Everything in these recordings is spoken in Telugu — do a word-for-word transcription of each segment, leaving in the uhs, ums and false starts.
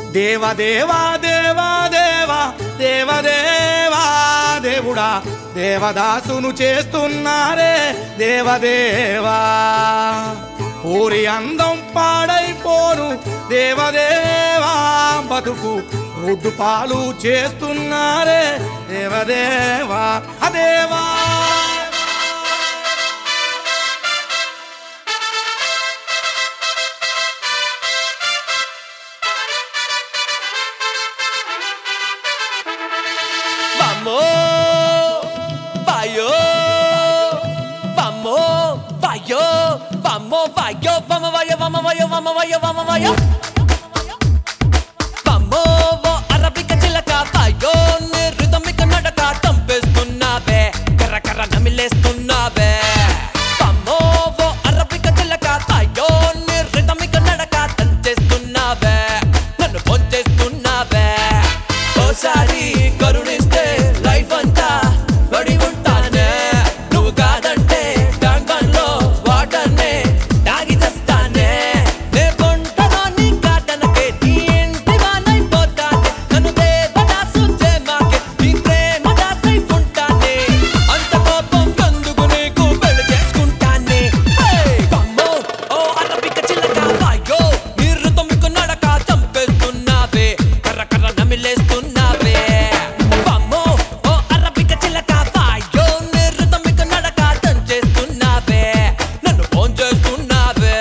దేవదేవా దేవా దేవా దేవదేవా దేవుడా దేవదాసును చేస్తున్నారే దేవదేవా పూరి అందం పాడైపోను దేవదేవా బతుకు రొడ్డు పాలు చేస్తున్నారే దేవదేవా అదేవా Vamos, vayo, vamos, vayo, vamos, vayo, vamos, vayo, vamos, vayo. Vamos, Arabica chilaka, vayo, ni rhythmic nadaka, tampestunnave, karra karra namilestunnave. Vamos, Arabica chilaka, vayo, ni rhythmic nadaka, tanchestunnave, nannu ponchestunnave. Osari karuniste life anta vadi untane, nuvu kaadante danganlo waterne dagi dastane. Ne pontano ni kadanake ni intivana ipotane, nannu devadasu chemake ni prema dasai untane. Anta kopam kanduku neeku peli cheskuntane. Hey vammo oh Arabica chilaka vayo, ni rhythmic nadaka champestunnave, karra karra namilestunnave. Vammo oh Arabica chilaka vayo, ni rhythmic nadaka tanchestunnave, nannu ponchestunnave.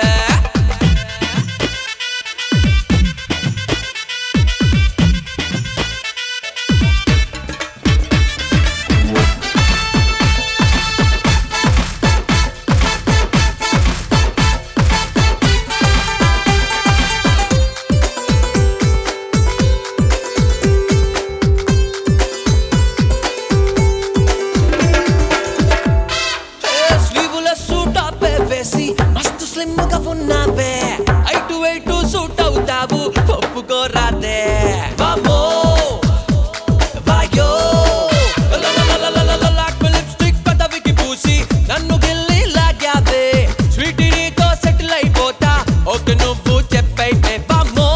స్లీవుల సూట్ ఆపే వేసి మస్తు స్లిమ్ గా ఉన్నావే, ఐటు ఐటు సూట్ అవుతావు ఒప్పుకోరాదే. వామో వాయో లాక్ లిప్స్టిక్ పెదవికి పూసి నన్ను గిల్లి లాగావే, స్వీటీ నీతో సెటిల్ అయిపోతా ఓకే నువ్వు చెప్పైతే. వామో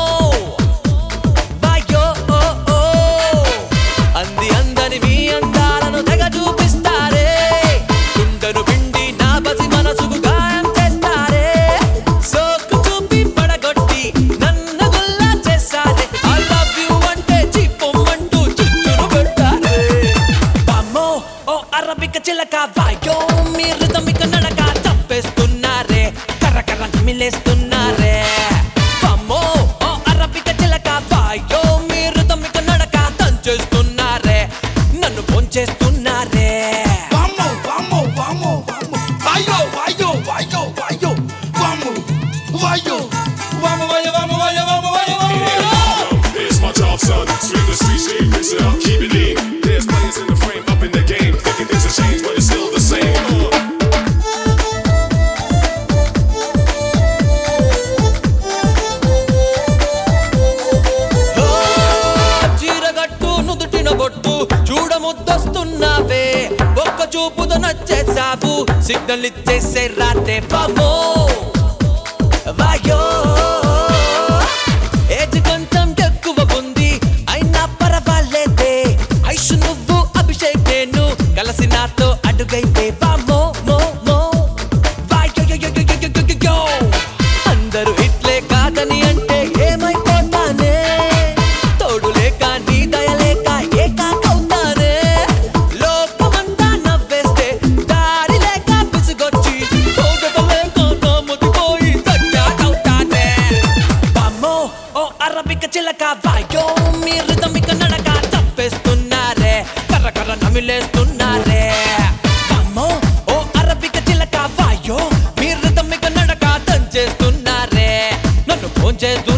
వాయో ఓ ఓ అంది అందని మీ అందాలను తెగ చూపిస్తారే, గుండెను పిండి నా బసి మనసుకు గాయం చేస్తారే. సోకు చూపి పడగొట్టి నన్ను గుల్లా చేస్తారే, ఐ లవ్ యు అంటే చిప్పొమ్మంటూ చిచ్చును పెడతారే. వామ్మో ఓ అరబిక చిలక వాయో, మీ రిథమిక నడక తప్పేస్తున్నారే, కర్ర కర్ర నమిలేస్తున్నారే. వామ్మో ఓ అరబిక చిలక వాయో, మీ రిథమిక నడక తంచేస్తున్నారే, నన్ను పొంచేస్తున్నారే. Vamos, vamos, vamos, vamos. Vayo, vayo, vayo, vayo. Vamos, vayo. Vamos, vayo, vamos, vayo, vamos, vayo, vamos, vayo. It's my job, son. Sweep the streets, shake, mix it up, keep it lean. There's players in the frame, up in the game, thinking things have changed, but it's still the same. Uh. ఓ చీరగట్టు నుదుటిన బొట్టు చూడ ముద్దొస్తున్నావే, ఒక్క చూపుతో నచ్చేసావు సిగ్నల్ ఇచ్చేసే రాతే. వామో వాయో ఏజ్ కొంచెం ఎక్కువ ఉంది అయినా పర్వాలేదే, ఐషు నువ్వు అభిషేక్ నేను కలిసి నాతో అడుగైతే. వామో మో మో వాయో యో యో యో యో యో యో. అందరూ ఇట్లే కాదని అంటే ఏమైపోతానే, తోడు లేక నీ దయ లేక ఏకాకవుతానే. లోకమంతా నవ్వేస్తే దారి లేక విసుగొచ్చి తోటత లేక నామతిపోయి తగ్గాటవుతానే. వామ్మో ఓ అరబిక చిలక వాయో, మీ రిథమిక నడక తప్పేస్తున్నారే, కర్ర కర్ర నమిలేస్తున్నారే. వామ్మో ఓ అరబిక చిలక వాయో, మీ రిథమిక నడక తంచేస్తున్నారే, నన్ను ఫోన్ చేస్తూ